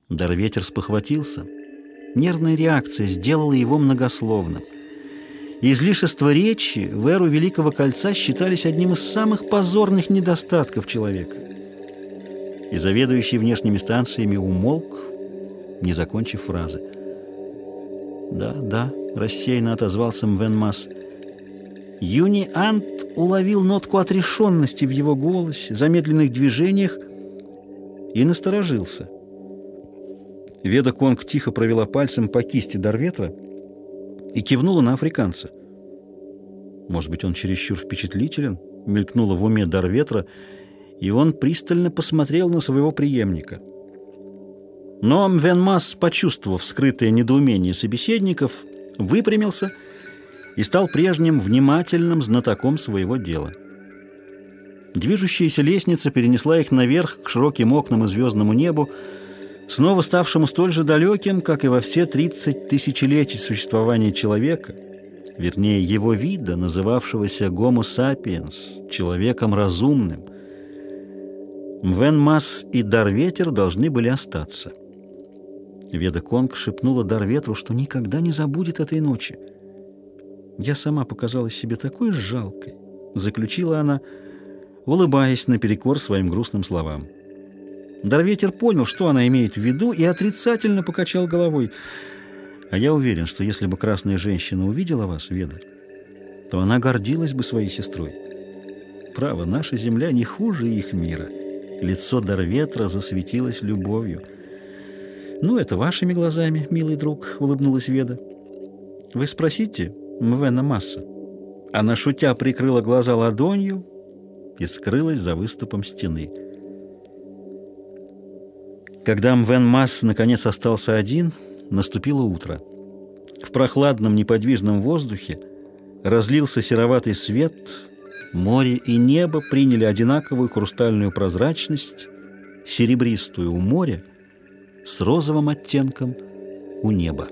Дарветер спохватился. Нервная реакция сделала его многословным. Излишества речи в эру Великого Кольца считались одним из самых позорных недостатков человека. И заведующий внешними станциями умолк, не закончив фразы. «Да, да», — рассеянно отозвался Мвен Масс. Юни Ант уловил нотку отрешенности в его голосе, замедленных движениях и насторожился. Веда Конг тихо провела пальцем по кисти Дарветра и кивнула на африканца. «Может быть, он чересчур впечатлителен?» — мелькнуло в уме Дарветра, и он пристально посмотрел на своего преемника. Но Мвен Масс, почувствовав скрытое недоумение собеседников, выпрямился и стал прежним внимательным знатоком своего дела. Движущаяся лестница перенесла их наверх к широким окнам и звездному небу, снова ставшему столь же далеким, как и во все 30 тысячелетий существования человека, вернее, его вида, называвшегося Homo sapiens, человеком разумным. Мвен Масс и Дарветер должны были остаться. Веда Конг шепнула Дарветру, что никогда не забудет этой ночи. «Я сама показалась себе такой жалкой», — заключила она, улыбаясь наперекор своим грустным словам. Дарветер понял, что она имеет в виду, и отрицательно покачал головой. «А я уверен, что если бы красная женщина увидела вас, Веда, то она гордилась бы своей сестрой. Право, наша земля не хуже их мира». Лицо Дарветра засветилось любовью. «Ну, это вашими глазами, милый друг», — улыбнулась Веда. «Вы спросите Мвена Масса». Она, шутя, прикрыла глаза ладонью и скрылась за выступом стены. Когда Мвен Масс наконец остался один, наступило утро. В прохладном неподвижном воздухе разлился сероватый свет. Море и небо приняли одинаковую хрустальную прозрачность, серебристую у моря, с розовым оттенком у неба.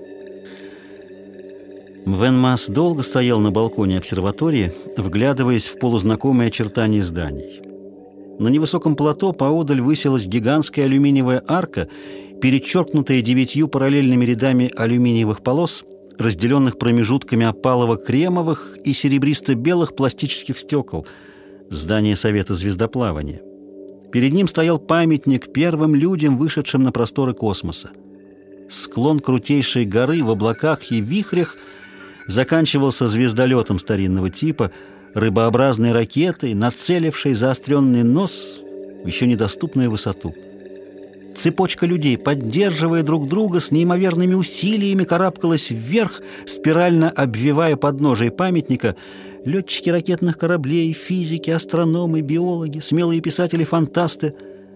Мвен Масс долго стоял на балконе обсерватории, вглядываясь в полузнакомые очертания зданий. На невысоком плато поодаль высилась гигантская алюминиевая арка, перечеркнутая 9 параллельными рядами алюминиевых полос, разделенных промежутками опалово-кремовых и серебристо-белых пластических стекол, здание Совета звездоплавания. Перед ним стоял памятник первым людям, вышедшим на просторы космоса. Склон крутейшей горы в облаках и вихрях заканчивался звездолетом старинного типа, рыбообразной ракетой, нацелившей заостренный нос в еще недоступную высоту. Цепочка людей, поддерживая друг друга, с неимоверными усилиями карабкалась вверх, спирально обвивая подножие памятника. Летчики ракетных кораблей, физики, астрономы, биологи, смелые писатели-фантасты.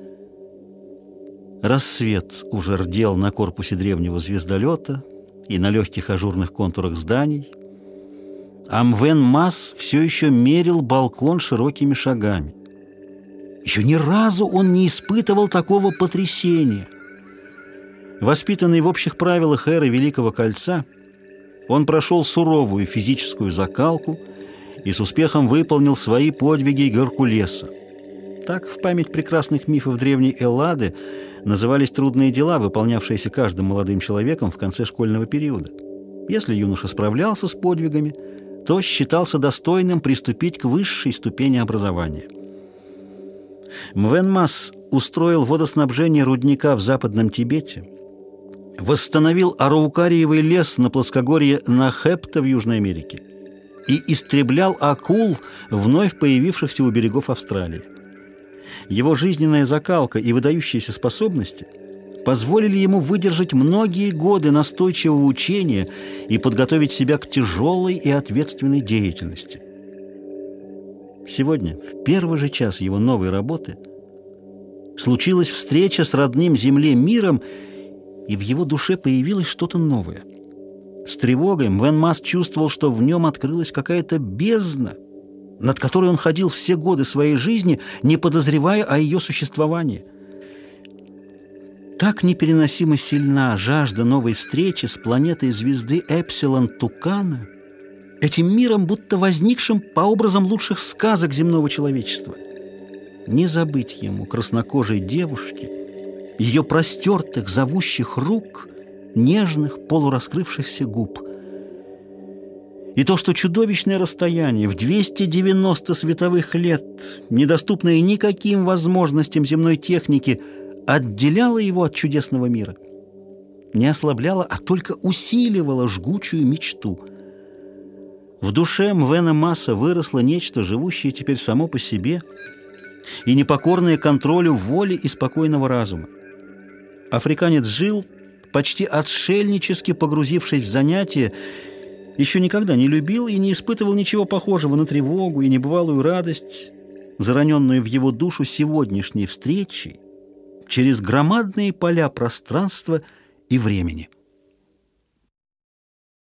Рассвет уже рдел на корпусе древнего звездолета и на легких ажурных контурах зданий. А Мвен Масс все еще мерил балкон широкими шагами. Еще ни разу он не испытывал такого потрясения. Воспитанный в общих правилах эры Великого Кольца, он прошел суровую физическую закалку и с успехом выполнил свои подвиги Геркулеса. Так в память прекрасных мифов древней Эллады назывались трудные дела, выполнявшиеся каждым молодым человеком в конце школьного периода. Если юноша справлялся с подвигами, то считался достойным приступить к высшей ступени образования. Мвен Масс устроил водоснабжение рудника в Западном Тибете, восстановил араукариевый лес на плоскогорье Нахепта в Южной Америке и истреблял акул, вновь появившихся у берегов Австралии. Его жизненная закалка и выдающиеся способности позволили ему выдержать многие годы настойчивого учения и подготовить себя к тяжелой и ответственной деятельности. Сегодня, в первый же час его новой работы, случилась встреча с родным Земле миром, и в его душе появилось что-то новое. С тревогой Мвен Масс чувствовал, что в нем открылась какая-то бездна, над которой он ходил все годы своей жизни, не подозревая о ее существовании. Так непереносимо сильна жажда новой встречи с планетой звезды Эпсилон Тукана, этим миром, будто возникшим по образам лучших сказок земного человечества. Не забыть ему краснокожей девушки, ее простертых, зовущих рук, нежных, полураскрывшихся губ. И то, что чудовищное расстояние в 290 световых лет, недоступное никаким возможностям земной техники, отделяло его от чудесного мира, не ослабляло, а только усиливало жгучую мечту. В душе Мвена Масса выросло нечто, живущее теперь само по себе и непокорное контролю воли и спокойного разума. Африканец жил, почти отшельнически погрузившись в занятия, еще никогда не любил и не испытывал ничего похожего на тревогу и небывалую радость, зараненную в его душу сегодняшней встречей через громадные поля пространства и времени.